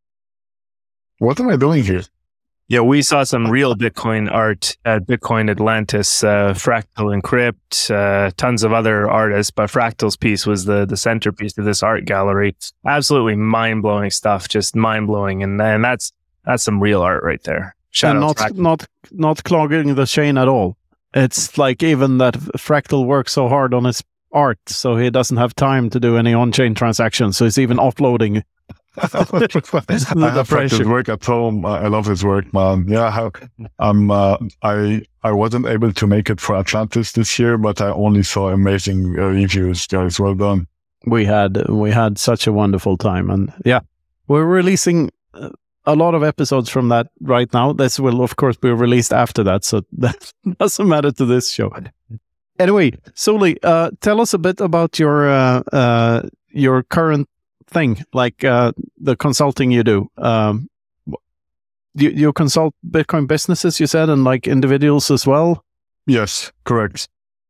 what am I doing here? Yeah, we saw some real Bitcoin art at Bitcoin Atlantis, uh, Fractal Encrypt, uh, tons of other artists, but Fractal's piece was the the centerpiece of this art gallery. Absolutely mind-blowing stuff, just mind-blowing. And then that's that's some real art right there. Shout and out not Fractal. not not clogging the chain at all. It's like even that Fractal works so hard on his art, so he doesn't have time to do any on-chain transactions. So he's even offloading. I have Fractal's work at home. I love his work, man. Yeah, how, um, uh, I I wasn't able to make it for Atlantis this year, but I only saw amazing uh, reviews. Guys, well done. We had we had such a wonderful time, and yeah, we're releasing a lot of episodes from that right now. This will, of course, be released after that, so that doesn't matter to this show. Anyway, Suli, uh, tell us a bit about your uh, uh, your current thing, like uh, the consulting you do. Um, you, you consult Bitcoin businesses, you said, and like individuals as well? Yes, correct.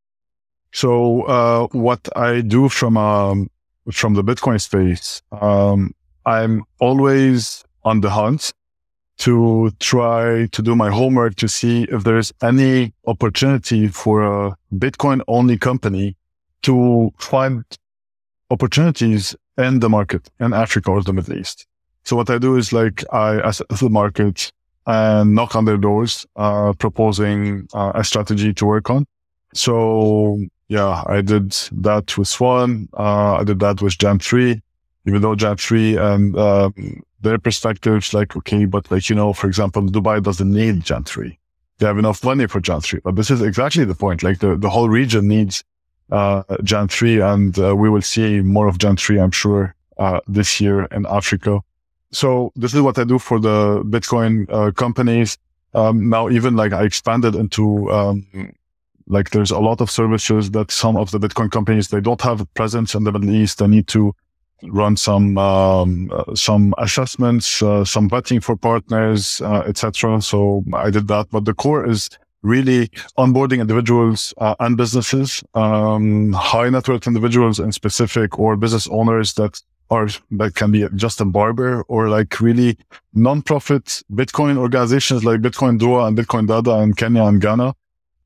So uh, what I do from um, from the Bitcoin space, um, I'm always on the hunt to try to do my homework to see if there's any opportunity for a Bitcoin-only company to find opportunities in the market in Africa or the Middle East. So what I do is like I assess the market and knock on their doors, uh, proposing uh, a strategy to work on. So yeah, I did that with Swan. Uh, I did that with Jam three, even though Jam three and um, their perspectives, like, okay, but like, you know, for example, Dubai doesn't need Jam three. They have enough money for Jam three. But this is exactly the point. Like the, the whole region needs uh, Jam three, and uh, we will see more of Jam three, I'm sure, uh, this year in Africa. So this is what I do for the Bitcoin uh, companies. Um, now, even like I expanded into, um, like there's a lot of services that some of the Bitcoin companies, they don't have a presence in the Middle East. They need to run some, um, uh, some assessments, uh, some vetting for partners, uh, et cetera. So I did that, but the core is really onboarding individuals uh, and businesses, um, high net worth individuals in specific, or business owners that are, that can be just a barber, or like really non-profit Bitcoin organizations like Bitcoin Dua and Bitcoin Dada in Kenya and Ghana.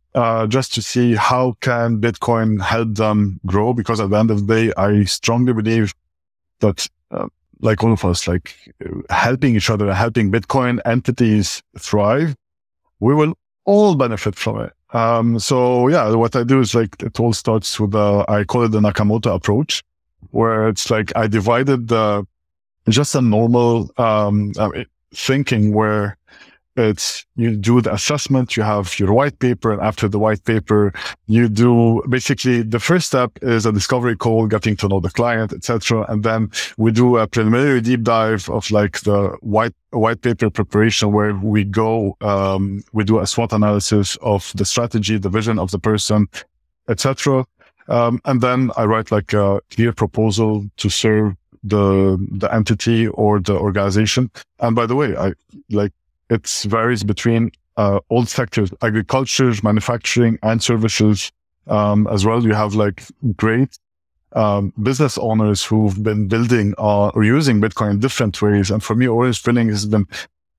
uh, just to see how can Bitcoin help them grow. Because at the end of the day, I strongly believe that, uh, like all of us, like helping each other, helping Bitcoin entities thrive, we will all benefit from it. Um, so yeah, what I do is like, it all starts with the, I call it the Nakamoto approach, where it's like, I divided the, just a normal, um, thinking where it's, you do the assessment, you have your white paper, and after the white paper, you do basically the first step is a discovery call, getting to know the client, et cetera. And then we do a preliminary deep dive of like the white, white paper preparation, where we go, um, we do a SWOT analysis of the strategy, the vision of the person, et cetera. Um, and then I write like a clear proposal to serve the, the entity or the organization. And by the way, I like, it varies between uh, all sectors, agriculture, manufacturing, and services um, as well. You have like great um, business owners who've been building uh, or using Bitcoin in different ways. And for me, Orange Drilling has been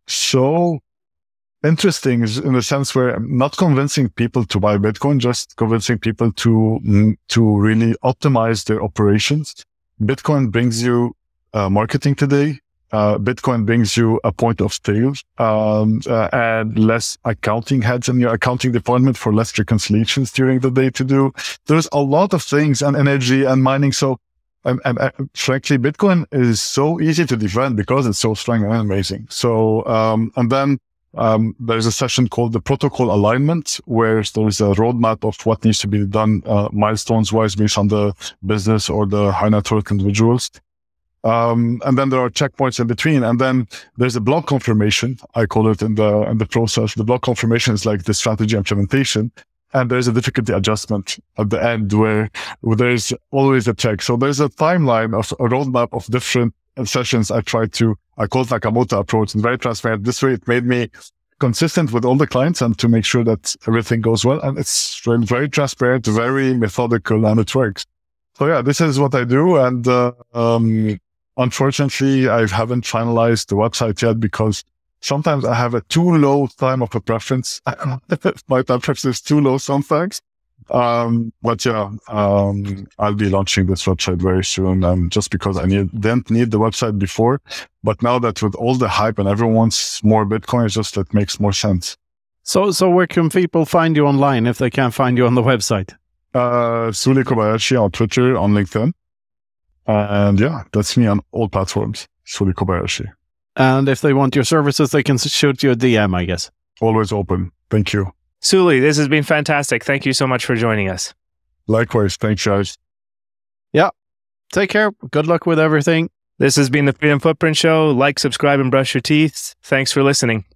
so interesting in the sense where I'm not convincing people to buy Bitcoin, just convincing people to, to really optimize their operations. Bitcoin brings you uh, marketing today. Uh, Bitcoin brings you a point of sale, um, uh, and less accounting heads in your accounting department for less reconciliations during the day to do. There's a lot of things, and energy and mining. So, and, and, and frankly, Bitcoin is so easy to defend because it's so strong and amazing. So, um, and then, um, there's a session called the protocol alignment, where there's a roadmap of what needs to be done, uh, milestones wise based on the business or the high net worth individuals. Um, and then there are checkpoints in between. And then there's a block confirmation. I call it in the, in the process. The block confirmation is like the strategy implementation. And there's a difficulty adjustment at the end where, where there's always a check. So there's a timeline of a roadmap of different sessions. I try to, I call it Nakamoto approach, and very transparent. This way it made me consistent with all the clients and to make sure that everything goes well. And it's very transparent, very methodical, and it works. So yeah, this is what I do. And, uh, um, unfortunately, I haven't finalized the website yet because sometimes I have a too low time of a preference. My preference is too low sometimes. Um, but yeah, um, I'll be launching this website very soon. Um, just because I need, didn't need the website before, but now that with all the hype and everyone wants more Bitcoin, it's just, it makes more sense. So, so where can people find you online if they can't find you on the website? Uh, Sully Kobayashi on Twitter, on LinkedIn. And yeah, that's me on all platforms, Sully Kobayashi. And if they want your services, they can shoot you a D M, I guess. Always open. Thank you. Sully, this has been fantastic. Thank you so much for joining us. Likewise. Thanks, guys. Yeah. Take care. Good luck with everything. This has been the Freedom Footprint Show. Like, subscribe, and brush your teeth. Thanks for listening.